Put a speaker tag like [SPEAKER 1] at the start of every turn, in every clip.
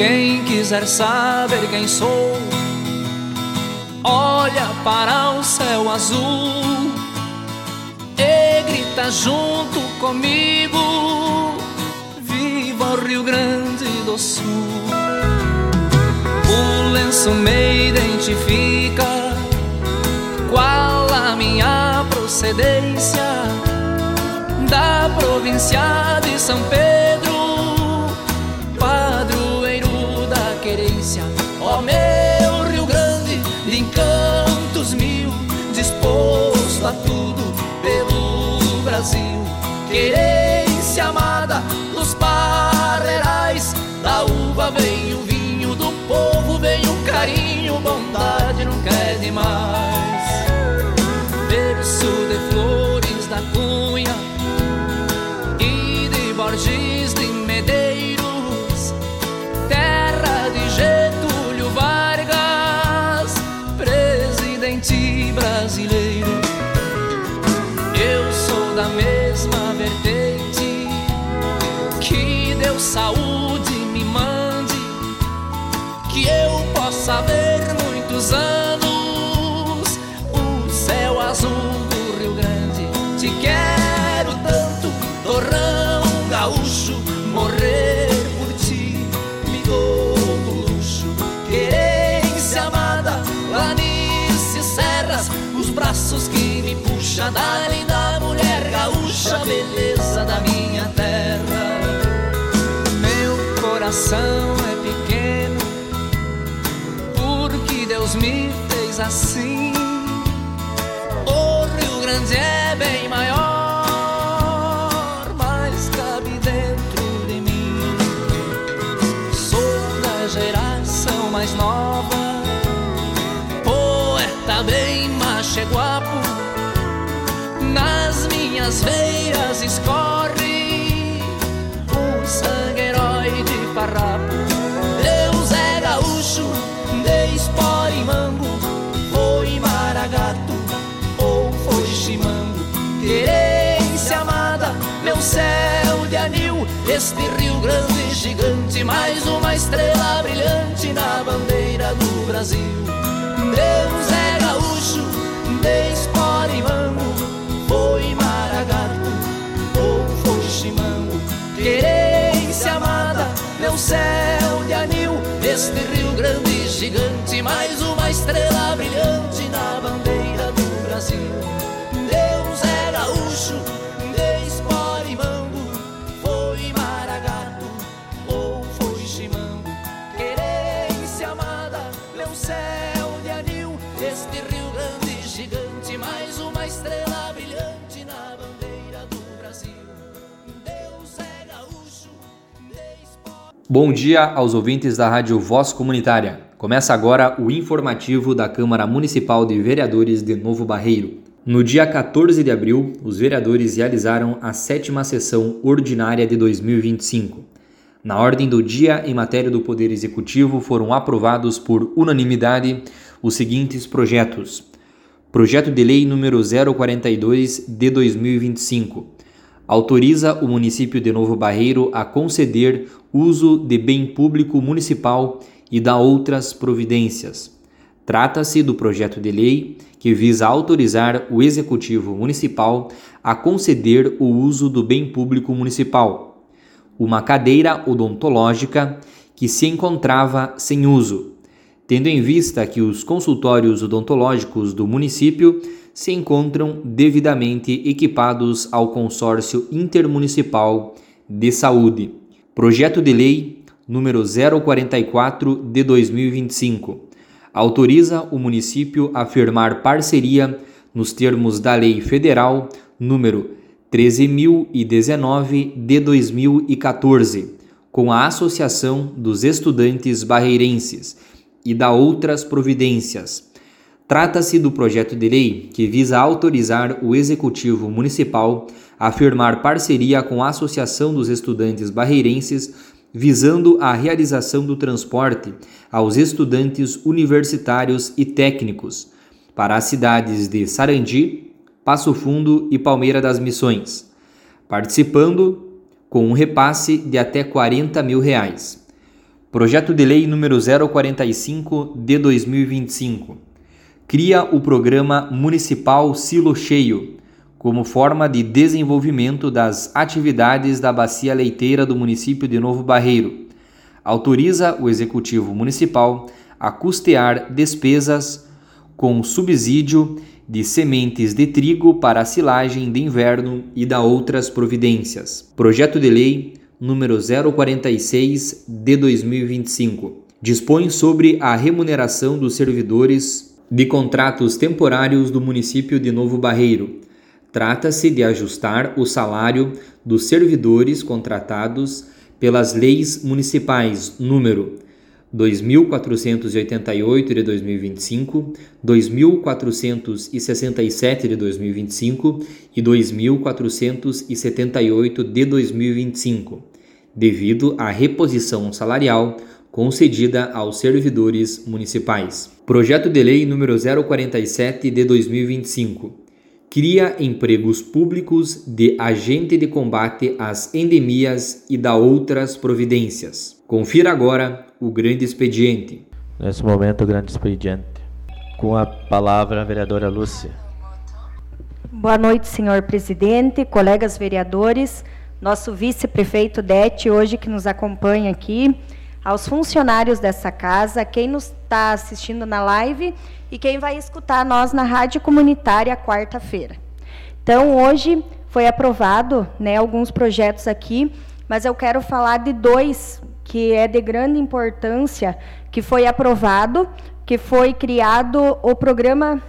[SPEAKER 1] Quem quiser saber quem sou, olha para o céu azul e grita junto comigo: viva o Rio Grande do Sul. O lenço me identifica, qual a minha procedência, da província de São Pedro, padroeiro da querência. Ó meu Rio Grande, de encantos mil, disposto a tudo pelo Brasil. Querência amada dos parreirais, da uva vem o vinho, do povo vem o carinho, bondade nunca é demais. Berço de Flores da Cunha e de Borges de Medeiros, terra de Getúlio Vargas, presidente brasileiro. Eu sou da mesma vertente, que Deus saúde me mande, que eu possa ver muitos anos o céu azul do Rio Grande. Te quero tanto, torrão gaúcho, morrer por ti me dou do luxo. Querência amada, planícies, serras, os braços que me puxa da linda mulher gaúcha, beleza da minha terra. Meu coração é pequeno, porque Deus me fez assim. O Rio Grande é bem maior, mas cabe dentro de mim. Sou da geração mais nova, poeta bem macheguapo, nas minhas veias escorre o sangue herói de farrapo. Deus é gaúcho, de Esporimambo, foi Maragato ou foi Chimango. Querência amada, meu céu de anil, este Rio Grande gigante, mais uma estrela brilhante na bandeira do Brasil. Deus é gaúcho, de Esporimambo, foi Maragato ou foi Chimango. Querência amada, meu céu de anil, este Rio Grande gigante, mais uma estrela brilhante na bandeira do Brasil. Deus é gaúcho, de Esporimambo, foi Maragato ou foi Chimango. Querência amada, meu céu de anil, este Rio Grande gigante, mais uma estrela brilhante na bandeira do Brasil. Deus é gaúcho, de Esporimambo.
[SPEAKER 2] Bom dia aos ouvintes da Rádio Voz Comunitária. Começa agora o informativo da Câmara Municipal de Vereadores de Novo Barreiro. No dia 14 de abril, os vereadores realizaram a 7ª sessão ordinária de 2025. Na ordem do dia, em matéria do Poder Executivo, foram aprovados por unanimidade os seguintes projetos. Projeto de Lei número 042 de 2025. Autoriza o município de Novo Barreiro a conceder uso de bem público municipal e dá outras providências. Trata-se do projeto de lei que visa autorizar o Executivo Municipal a conceder o uso do bem público municipal, uma cadeira odontológica que se encontrava sem uso, tendo em vista que os consultórios odontológicos do município se encontram devidamente equipados ao Consórcio Intermunicipal de Saúde. Projeto de Lei número 044 de 2025. Autoriza o município a firmar parceria nos termos da Lei Federal número 13.019 de 2014, com a Associação dos Estudantes Barreirenses e dá outras providências. Trata-se do projeto de lei que visa autorizar o Executivo Municipal a firmar parceria com a Associação dos Estudantes Barreirenses visando a realização do transporte aos estudantes universitários e técnicos para as cidades de Sarandi, Passo Fundo e Palmeira das Missões, participando com um repasse de até R$40 mil. Projeto de Lei número 045 de 2025. Cria o Programa Municipal Silo Cheio, como forma de desenvolvimento das atividades da bacia leiteira do município de Novo Barreiro. Autoriza o Executivo Municipal a custear despesas com subsídio de sementes de trigo para a silagem de inverno e da outras providências. Projeto de Lei número 046 de 2025. Dispõe sobre a remuneração dos servidores de contratos temporários do município de Novo Barreiro. Trata-se de ajustar o salário dos servidores contratados pelas leis municipais número 2.488 de 2025, 2.467 de 2025 e 2.478 de 2025, devido à reposição salarial concedida aos servidores municipais. Projeto de Lei número 047 de 2025. Cria empregos públicos de agente de combate às endemias e da outras providências. Confira agora o grande expediente.
[SPEAKER 3] Nesse momento, o grande expediente. Com a palavra, a vereadora Lúcia.
[SPEAKER 4] Boa noite, senhor presidente, colegas vereadores, nosso vice-prefeito Dete, hoje que nos acompanha aqui, aos funcionários dessa casa, quem nos está assistindo na live e quem vai escutar nós na Rádio Comunitária quarta-feira. Então, hoje foi aprovado, alguns projetos aqui, mas eu quero falar de dois que é de grande importância, que foi aprovado, que foi criado o Programa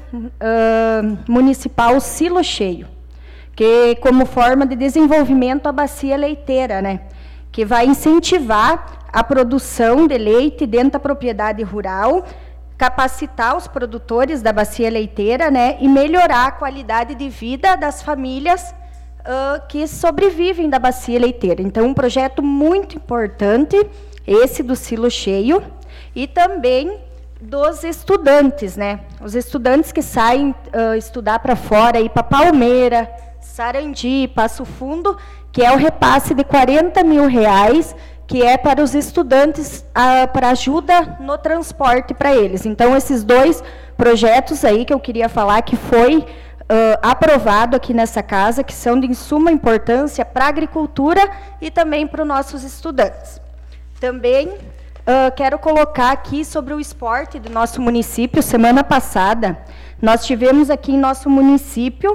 [SPEAKER 4] Municipal Silo Cheio, que como forma de desenvolvimento a bacia leiteira, que vai incentivar a produção de leite dentro da propriedade rural, capacitar os produtores da bacia leiteira, e melhorar a qualidade de vida das famílias que sobrevivem da bacia leiteira. Então, um projeto muito importante, esse do Silo Cheio, e também dos estudantes, Os estudantes que saem estudar para fora, ir para Palmeira, Sarandi, Passo Fundo, que é o repasse de R$40 mil, que é para os estudantes, para ajuda no transporte para eles. Então, esses dois projetos aí que eu queria falar, que foi aprovado aqui nessa casa, que são de suma importância para a agricultura e também para os nossos estudantes. Também quero colocar aqui sobre o esporte do nosso município. Semana passada, nós tivemos aqui em nosso município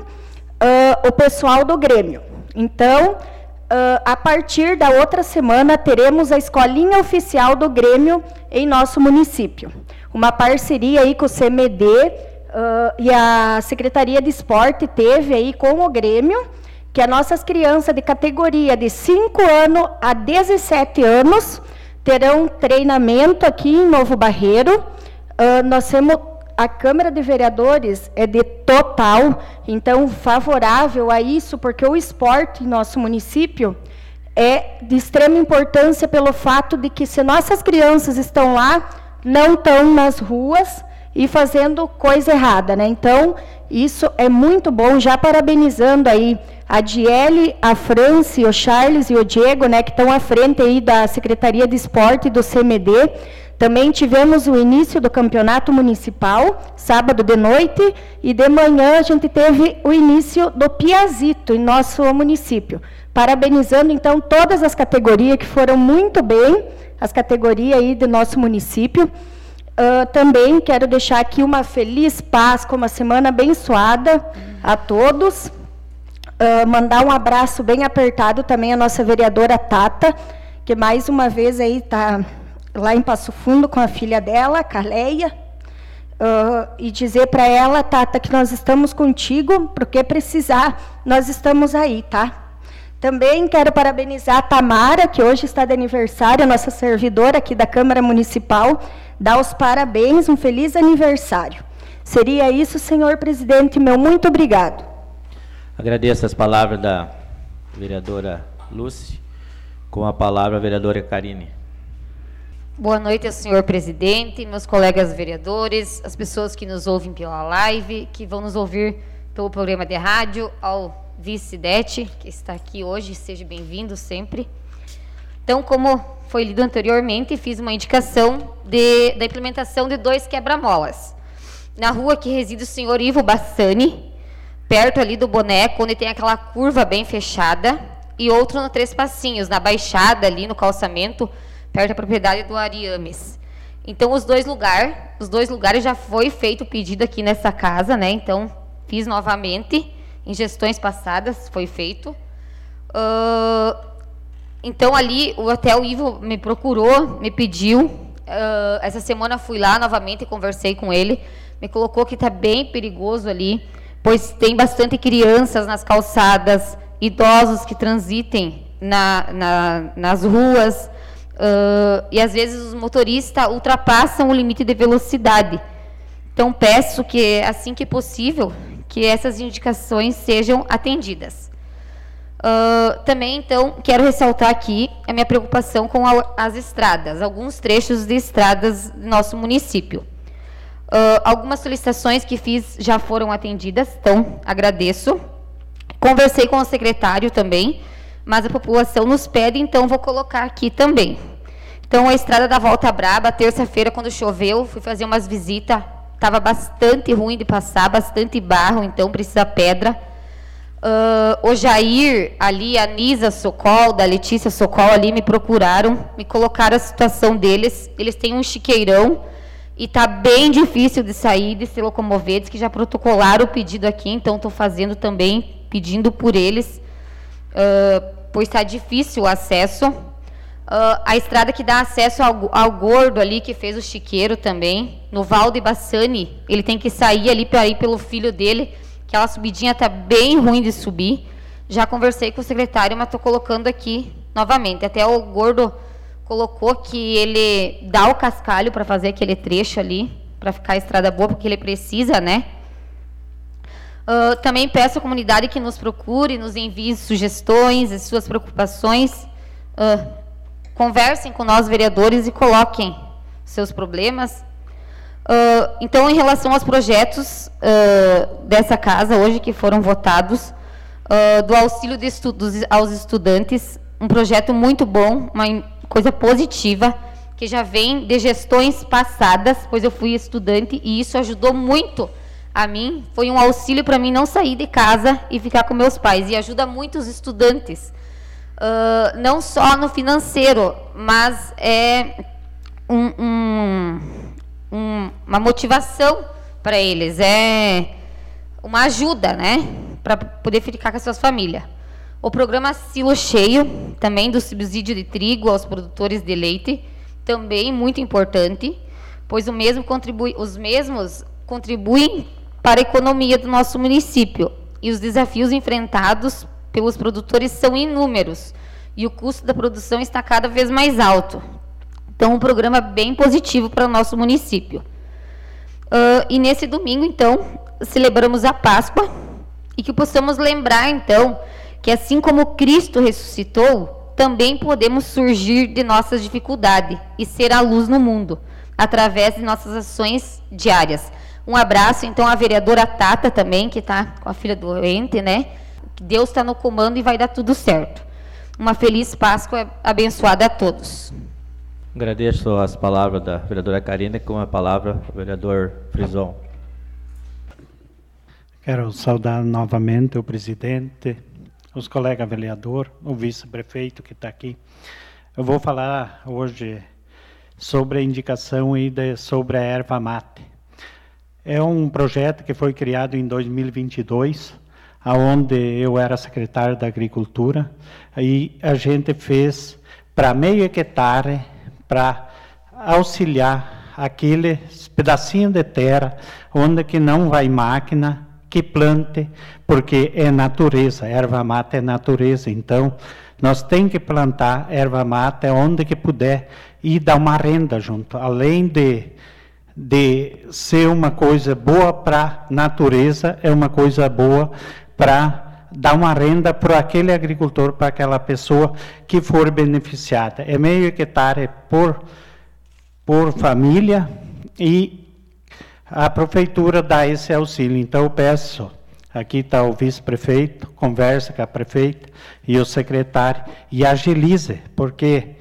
[SPEAKER 4] o pessoal do Grêmio. Então, a partir da outra semana, teremos a escolinha oficial do Grêmio em nosso município. Uma parceria aí com o CMD e a Secretaria de Esporte teve aí com o Grêmio, que as nossas crianças de categoria de 5 anos a 17 anos terão treinamento aqui em Novo Barreiro. Nós temos a Câmara de Vereadores é de total, então favorável a isso, porque o esporte em nosso município é de extrema importância pelo fato de que se nossas crianças estão lá, não estão nas ruas e fazendo coisa errada, Então, isso é muito bom, já parabenizando aí a Diele, a Franci, o Charles e o Diego, que estão à frente aí da Secretaria de Esporte e do CMD. Também tivemos o início do campeonato municipal, sábado de noite, e de manhã a gente teve o início do Piazito em nosso município. Parabenizando, então, todas as categorias que foram muito bem, as categorias aí do nosso município. Também quero deixar aqui uma feliz Páscoa, uma semana abençoada a todos. Mandar um abraço bem apertado também à nossa vereadora Tata, que mais uma vez aí está lá em Passo Fundo com a filha dela, a Carleia, e dizer para ela, Tata, que nós estamos contigo, porque precisar, nós estamos aí, tá? Também quero parabenizar a Tamara, que hoje está de aniversário, a nossa servidora aqui da Câmara Municipal, dar os parabéns, um feliz aniversário. Seria isso, senhor presidente, meu muito obrigado.
[SPEAKER 3] Agradeço as palavras da vereadora Lúcia. Com a palavra, a vereadora Karine.
[SPEAKER 5] Boa noite, senhor presidente, meus colegas vereadores, as pessoas que nos ouvem pela live, que vão nos ouvir pelo programa de rádio, ao vice Dete, que está aqui hoje, seja bem-vindo sempre. Então, como foi lido anteriormente, fiz uma indicação da implementação de 2 quebra-molas. Na rua que reside o senhor Ivo Bassani, perto ali do Boneco, onde tem aquela curva bem fechada, e outro no Três Passinhos, na Baixada, ali no calçamento, perto da propriedade do Ariames. Então, os dois lugares já foi feito o pedido aqui nessa casa, né? Então, fiz novamente, em gestões passadas foi feito. Então, ali, o Hotel Ivo me procurou, me pediu. Essa semana fui lá novamente e conversei com ele. Me colocou que está bem perigoso ali, pois tem bastante crianças nas calçadas, idosos que transitem nas ruas, e às vezes os motoristas ultrapassam o limite de velocidade. Então, peço que, assim que possível, que essas indicações sejam atendidas. Também, então, quero ressaltar aqui a minha preocupação com as estradas, alguns trechos de estradas do nosso município. Algumas solicitações que fiz já foram atendidas, então, agradeço. Conversei com o secretário também, mas a população nos pede, então vou colocar aqui também. Então, a estrada da Volta Braba, terça-feira, quando choveu, fui fazer umas visitas, estava bastante ruim de passar, bastante barro, então precisa pedra. O Jair, ali, a Nisa Socol, da Letícia Socol, ali me procuraram, me colocaram a situação deles. Eles têm um chiqueirão e está bem difícil de sair, de se locomover. Diz que já protocolaram o pedido aqui, então estou fazendo também, pedindo por eles, pois está difícil o acesso. A estrada que dá acesso ao Gordo ali, que fez o chiqueiro também, no Valde Bassani, ele tem que sair ali para ir pelo filho dele. Aquela subidinha está bem ruim de subir. Já conversei com o secretário, mas estou colocando aqui novamente. Até o Gordo colocou que ele dá o cascalho para fazer aquele trecho ali, para ficar a estrada boa, porque ele precisa, né? Também peço à comunidade que nos procure, nos envie sugestões e suas preocupações. Conversem com nós, vereadores, e coloquem seus problemas. Então, em relação aos projetos dessa casa, hoje, que foram votados, do auxílio aos estudantes, um projeto muito bom, uma coisa positiva, que já vem de gestões passadas, pois eu fui estudante, e isso ajudou muito a mim, foi um auxílio para mim não sair de casa e ficar com meus pais, e ajuda muito os estudantes, não só no financeiro, mas é uma motivação para eles, é uma ajuda, né, para poder ficar com as suas famílias. O programa Silo Cheio, também do subsídio de trigo aos produtores de leite, também muito importante, pois os mesmos contribuem para a economia do nosso município, e os desafios enfrentados pelos produtores são inúmeros, e o custo da produção está cada vez mais alto. Então, um programa bem positivo para o nosso município. E nesse domingo, então, celebramos a Páscoa, e que possamos lembrar, então, que assim como Cristo ressuscitou, também podemos surgir de nossas dificuldades e ser a luz no mundo, através de nossas ações diárias. Um abraço, então, à vereadora Tata também, que está com a filha doente, né? Deus está no comando e vai dar tudo certo. Uma feliz Páscoa abençoada a todos.
[SPEAKER 3] Agradeço as palavras da vereadora Karina, com a palavra o vereador Frison.
[SPEAKER 6] Quero saudar novamente o presidente, os colegas vereadores, o vice-prefeito que está aqui. Eu vou falar hoje sobre a indicação sobre a erva mate. É um projeto que foi criado em 2022, onde eu era secretário da Agricultura, e a gente fez para meio hectare, para auxiliar aquele pedacinho de terra onde que não vai máquina, que plante, porque é natureza, erva mate é natureza, então nós temos que plantar erva mate onde que puder e dar uma renda junto, além de ser uma coisa boa para a natureza, é uma coisa boa para dar uma renda para aquele agricultor, para aquela pessoa que for beneficiada. É meio hectare por família, e a prefeitura dá esse auxílio. Então eu peço, aqui está o vice-prefeito, conversa com a prefeita e o secretário, e agilize, porque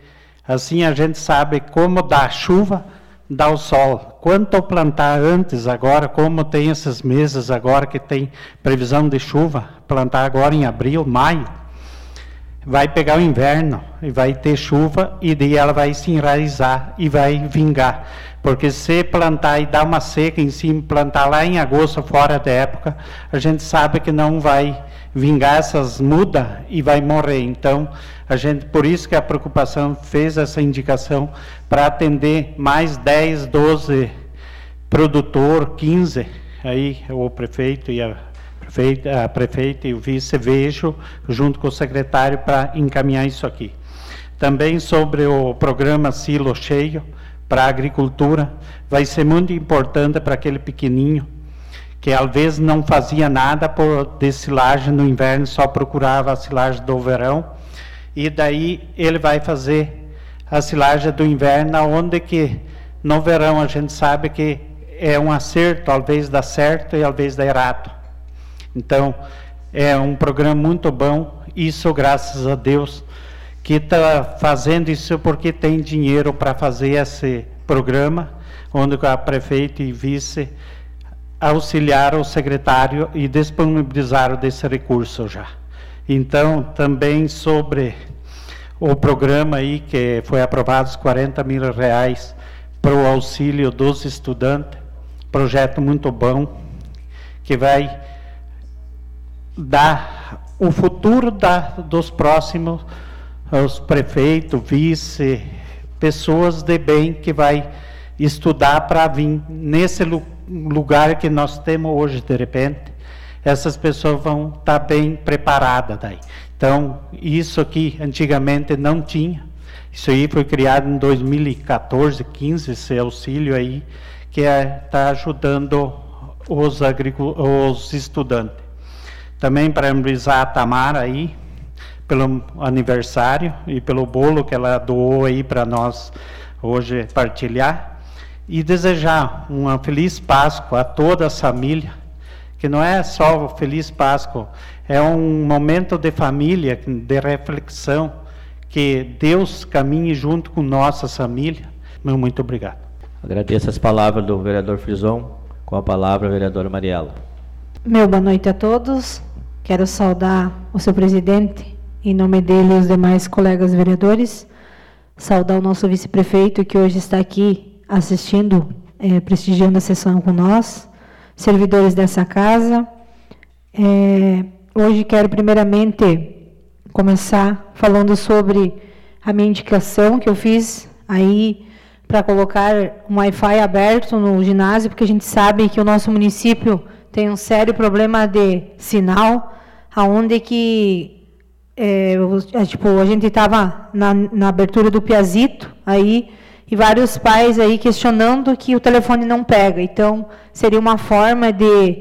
[SPEAKER 6] Assim a gente sabe como dá chuva, dá o sol. Quanto plantar antes, agora, como tem esses meses agora que tem previsão de chuva, plantar agora em abril, maio, vai pegar o inverno e vai ter chuva e daí ela vai se enraizar e vai vingar. Porque se plantar e dar uma seca em cima, plantar lá em agosto, fora da época, a gente sabe que não vai vingar essas mudas e vai morrer. Então, por isso que a preocupação fez essa indicação para atender mais 10, 12 produtor, 15, aí o prefeito e a prefeita e o vice vejo junto com o secretário para encaminhar isso aqui. Também sobre o programa Silo Cheio para a agricultura, vai ser muito importante para aquele pequenininho que às vezes não fazia nada de silagem no inverno, só procurava a silagem do verão, e daí ele vai fazer a silagem do inverno, onde que no verão a gente sabe que é um acerto, às vezes dá certo e às vezes dá errado. Então, é um programa muito bom, isso graças a Deus, que está fazendo isso porque tem dinheiro para fazer esse programa, onde a prefeita e vice auxiliaram o secretário e disponibilizaram desse recurso já. Então, também sobre o programa aí, que foi aprovado os R$40 mil para o auxílio dos estudantes, projeto muito bom, que vai dar o futuro dos próximos, os prefeitos, vice, pessoas de bem que vai estudar para vir nesse lugar que nós temos hoje, de repente, essas pessoas vão estar bem preparadas daí. Então, isso aqui antigamente não tinha, isso aí foi criado em 2014, 15, esse auxílio aí, que está ajudando os estudantes. Também parabenizar a Tamara aí, pelo aniversário e pelo bolo que ela doou aí para nós hoje partilhar, e desejar uma feliz Páscoa a toda a família, que não é só feliz Páscoa, é um momento de família, de reflexão, que Deus caminhe junto com nossa família. Muito obrigado.
[SPEAKER 3] Agradeço as palavras do vereador Frison, com a palavra a vereadora Mariela.
[SPEAKER 7] Boa noite a todos. Quero saudar o seu presidente, em nome dele e os demais colegas vereadores, saudar o nosso vice-prefeito que hoje está aqui assistindo, prestigiando a sessão com nós, servidores dessa casa. Hoje quero primeiramente começar falando sobre a minha indicação que eu fiz aí para colocar um Wi-Fi aberto no ginásio, porque a gente sabe que o nosso município tem um sério problema de sinal, aonde que a gente estava na abertura do Piazito aí, e vários pais aí questionando que o telefone não pega. Então, seria uma forma de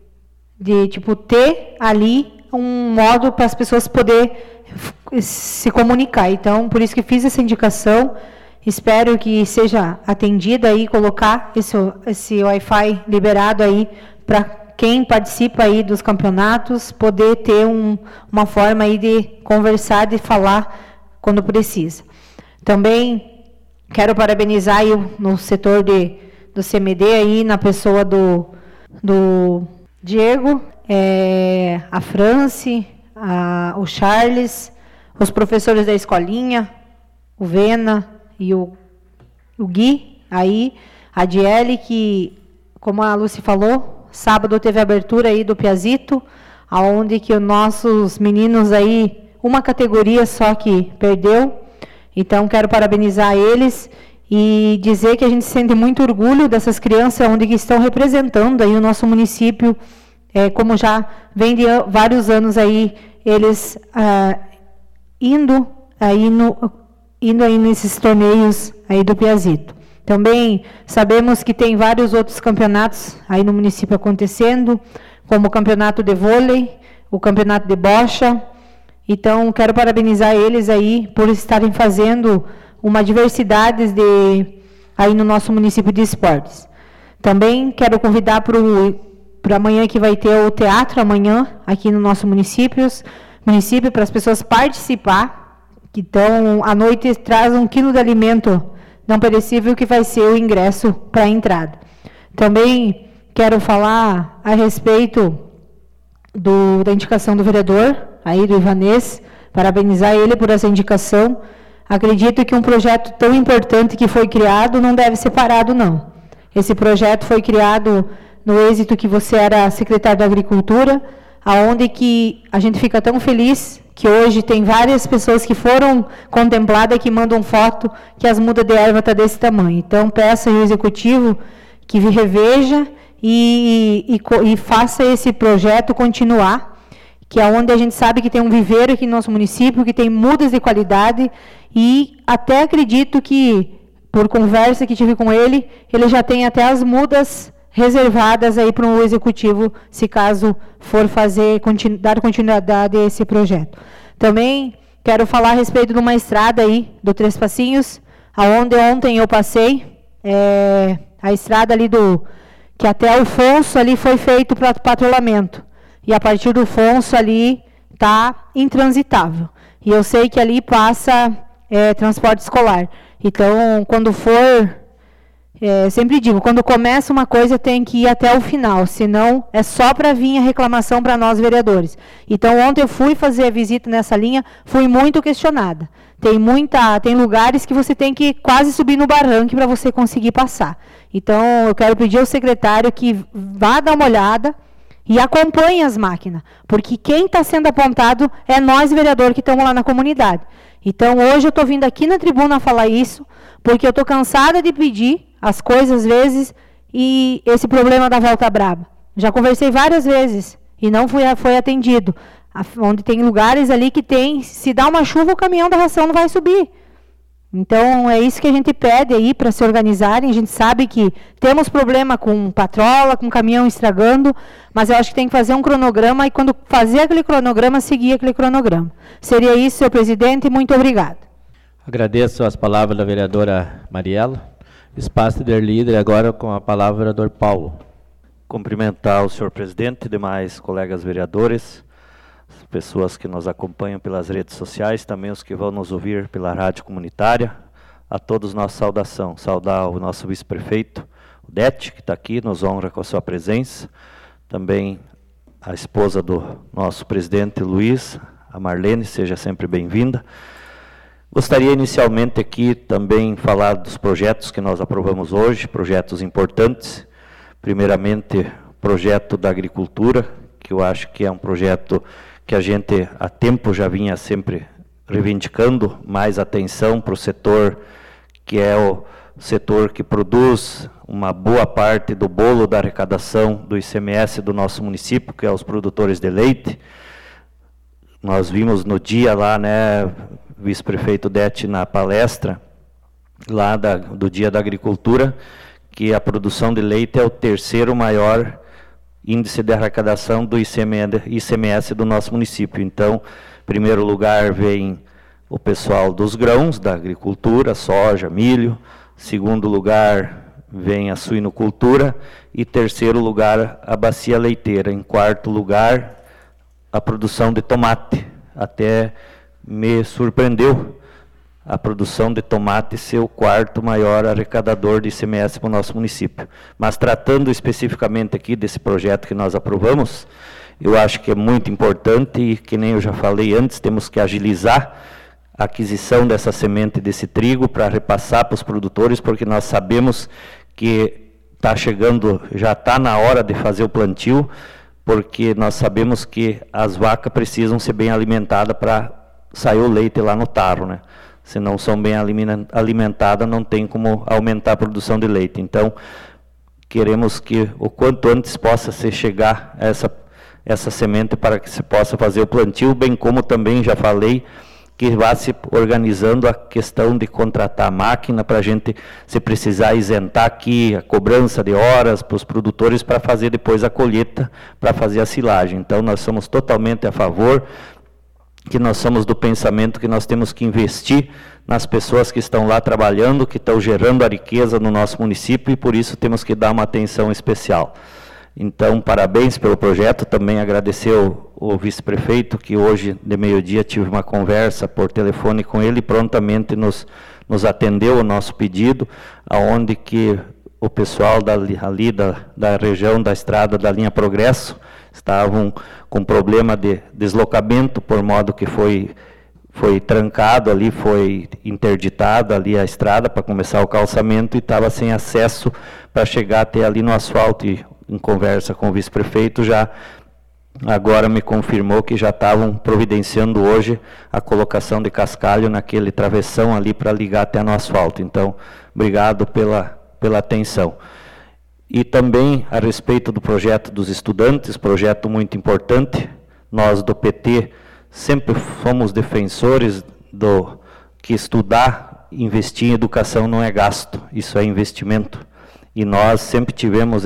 [SPEAKER 7] ter ali um modo para as pessoas poderem se comunicar. Então, por isso que fiz essa indicação. Espero que seja atendida aí, colocar esse Wi-Fi liberado aí para quem participa aí dos campeonatos, poder ter uma forma aí de conversar, de falar quando precisa. Também quero parabenizar aí no setor do CMD aí, na pessoa do Diego, a Franci, o Charles, os professores da escolinha, o Vena e o Gui, aí, a Diele, que, como a Lucy falou, sábado teve a abertura aí do Piazito, aonde que os nossos meninos aí, uma categoria só que perdeu. Então, quero parabenizar eles e dizer que a gente sente muito orgulho dessas crianças onde que estão representando aí o nosso município, como já vem de vários anos aí, eles indo aí nesses torneios aí do Piazito. Também sabemos que tem vários outros campeonatos aí no município acontecendo, como o campeonato de vôlei, o campeonato de bocha. Então, quero parabenizar eles aí por estarem fazendo uma diversidade aí no nosso município de esportes. Também quero convidar para amanhã, que vai ter o teatro amanhã, aqui no nosso município, para as pessoas participar Então, à noite traz 1 quilo de alimento não perecível que vai ser o ingresso para a entrada. Também quero falar a respeito da indicação do vereador, aí do Ivanês, parabenizar ele por essa indicação. Acredito que um projeto tão importante que foi criado não deve ser parado, não. Esse projeto foi criado no êxito que você era secretário da Agricultura, aonde que a gente fica tão feliz que hoje tem várias pessoas que foram contempladas que mandam foto que as mudas de erva estão desse tamanho. Então, peço ao Executivo que reveja e faça esse projeto continuar, que é onde a gente sabe que tem um viveiro aqui no nosso município, que tem mudas de qualidade, e até acredito que, por conversa que tive com ele já tem até as mudas reservadas aí para o Executivo, se caso for dar continuidade a esse projeto. Também quero falar a respeito de uma estrada aí, do Três Passinhos, aonde ontem eu passei, a estrada ali que até o Fonso ali foi feito para patrulhamento, e a partir do Fonso ali está intransitável. E eu sei que ali passa transporte escolar. Então, quando for... sempre digo, quando começa uma coisa tem que ir até o final, senão é só para vir a reclamação para nós vereadores. Então, ontem eu fui fazer a visita nessa linha, fui muito questionada. Tem lugares que você tem que quase subir no barranco para você conseguir passar. Então, eu quero pedir ao secretário que vá dar uma olhada e acompanhe as máquinas, porque quem está sendo apontado é nós, vereador, que estamos lá na comunidade. Então, hoje eu estou vindo aqui na tribuna falar isso, porque eu estou cansada de pedir as coisas às vezes, e esse problema da volta braba. Já conversei várias vezes e não foi atendido. Onde tem lugares ali que se dá uma chuva, o caminhão da ração não vai subir. Então, é isso que a gente pede aí para se organizarem. A gente sabe que temos problema com patrola, com caminhão estragando, mas eu acho que tem que fazer um cronograma e quando fazer aquele cronograma, seguir aquele cronograma. Seria isso, senhor presidente, muito obrigado.
[SPEAKER 3] Agradeço as palavras da vereadora Mariela. Espaço de líder agora com a palavra o vereador Paulo.
[SPEAKER 8] Cumprimentar o senhor presidente e demais colegas vereadores, as pessoas que nos acompanham pelas redes sociais, também os que vão nos ouvir pela rádio comunitária. A todos nossa saudação. Saudar o nosso vice-prefeito, o Dete, que está aqui, nos honra com a sua presença. Também a esposa do nosso presidente Luiz, a Marlene, seja sempre bem-vinda. Gostaria inicialmente aqui também falar dos projetos que nós aprovamos hoje, projetos importantes. Primeiramente, o projeto da agricultura, que eu acho que é um projeto que a gente há tempo já vinha sempre reivindicando mais atenção para o setor, que é o setor que produz uma boa parte do bolo da arrecadação do ICMS do nosso município, que é os produtores de leite. Nós vimos no dia lá, né, vice-prefeito Dete, na palestra lá do Dia da Agricultura, que a produção de leite é o terceiro maior índice de arrecadação do ICMS do nosso município. Então, em primeiro lugar vem o pessoal dos grãos, da agricultura, soja, milho. Segundo lugar vem a suinocultura e terceiro lugar a bacia leiteira. Em quarto lugar, a produção de tomate. Até me surpreendeu a produção de tomate ser o quarto maior arrecadador de ICMS para o nosso município. Mas tratando especificamente aqui desse projeto que nós aprovamos, eu acho que é muito importante e, que nem eu já falei antes, temos que agilizar a aquisição dessa semente desse trigo para repassar para os produtores, porque nós sabemos que está chegando, já está na hora de fazer o plantio, porque nós sabemos que as vacas precisam ser bem alimentadas para sair o leite lá no tarro, né? Se não são bem alimentadas, não tem como aumentar a produção de leite. Então, queremos que o quanto antes possa se chegar essa semente para que se possa fazer o plantio, bem como também já falei, que vá se organizando a questão de contratar máquina para a gente, se precisar, isentar aqui a cobrança de horas para os produtores para fazer depois a colheita, para fazer a silagem. Então, nós somos totalmente a favor, que nós somos do pensamento que nós temos que investir nas pessoas que estão lá trabalhando, que estão gerando a riqueza no nosso município, e por isso temos que dar uma atenção especial. Então, parabéns pelo projeto. Também agradecer o vice-prefeito, que hoje, de meio-dia, tive uma conversa por telefone com ele e prontamente nos atendeu o nosso pedido, aonde que o pessoal ali da região da estrada da linha Progresso estavam com problema de deslocamento, por modo que foi trancado ali, foi interditada ali a estrada para começar o calçamento e estava sem acesso para chegar até ali no asfalto. E em conversa com o vice-prefeito, já agora me confirmou que já estavam providenciando hoje a colocação de cascalho naquele travessão ali para ligar até no asfalto. Então, obrigado pela atenção. E também a respeito do projeto dos estudantes, projeto muito importante. Nós do PT sempre fomos defensores que estudar, investir em educação não é gasto, isso é investimento. E nós sempre tivemos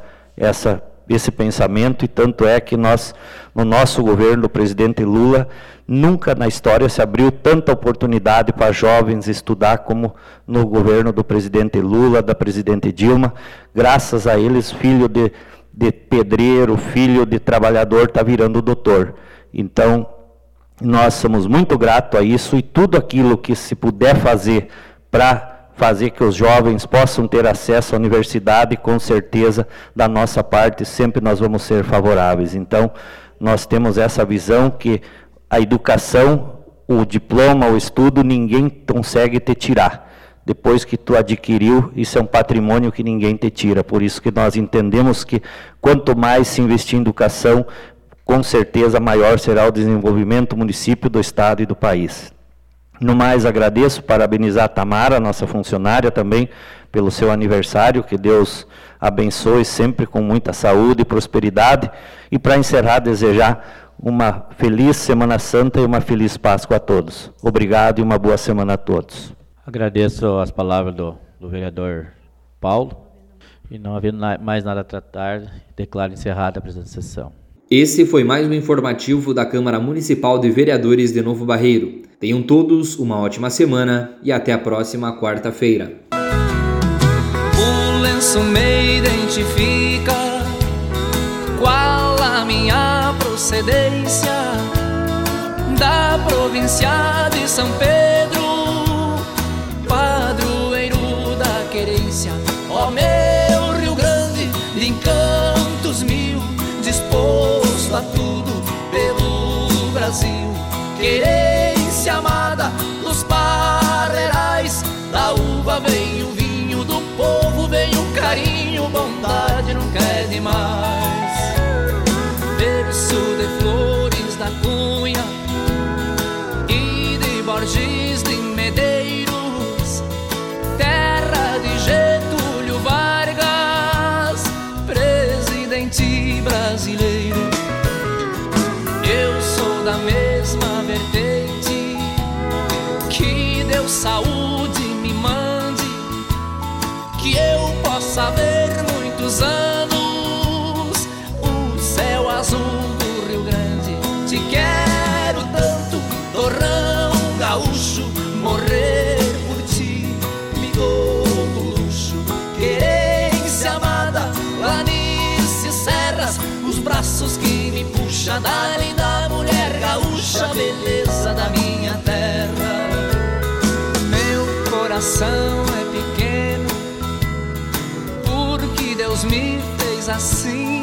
[SPEAKER 8] esse pensamento, e tanto é que nós, no nosso governo do presidente Lula, nunca na história se abriu tanta oportunidade para jovens estudar como no governo do presidente Lula, da presidente Dilma. Graças a eles, filho de pedreiro, filho de trabalhador, está virando doutor. Então, nós somos muito gratos a isso, e tudo aquilo que se puder fazer para fazer que os jovens possam ter acesso à universidade, com certeza, da nossa parte, sempre nós vamos ser favoráveis. Então, nós temos essa visão que a educação, o diploma, o estudo, ninguém consegue te tirar. Depois que tu adquiriu, isso é um patrimônio que ninguém te tira. Por isso que nós entendemos que quanto mais se investir em educação, com certeza maior será o desenvolvimento do município, do estado e do país. No mais, agradeço, parabenizar a Tamara, nossa funcionária, também pelo seu aniversário, que Deus abençoe sempre com muita saúde e prosperidade. E para encerrar, desejar uma feliz Semana Santa e uma feliz Páscoa a todos. Obrigado e uma boa semana a todos.
[SPEAKER 3] Agradeço as palavras do vereador Paulo. E não havendo mais nada a tratar, declaro encerrada a presente sessão.
[SPEAKER 2] Esse foi mais um informativo da Câmara Municipal de Vereadores de Novo Barreiro. Tenham todos uma ótima semana e até a próxima quarta-feira.
[SPEAKER 1] O lenço me identifica, qual a minha procedência, da província de São Pedro, padroeiro da querência. Ó meu Rio Grande, de encantos mil, disposto a tudo pelo Brasil. Querência amada dos parreirais, da uva vem o vinho, do povo vem o carinho, bondade nunca é demais. Berço de Flores da Cunha e de Borges de Medeiros, terra de Getúlio Vargas, presidente brasileiro. Eu sou da mesma vertente, que Deus saúde me mande, que eu possa ver muitos anos o céu azul do Rio Grande. Te quero tanto, torrão gaúcho, morrer por ti me dou no luxo. Querência amada, planícies, serras, os braços que me puxa da linda mulher gaúcha, beleza da minha terra. Meu coração é pequeno, porque Deus me fez assim.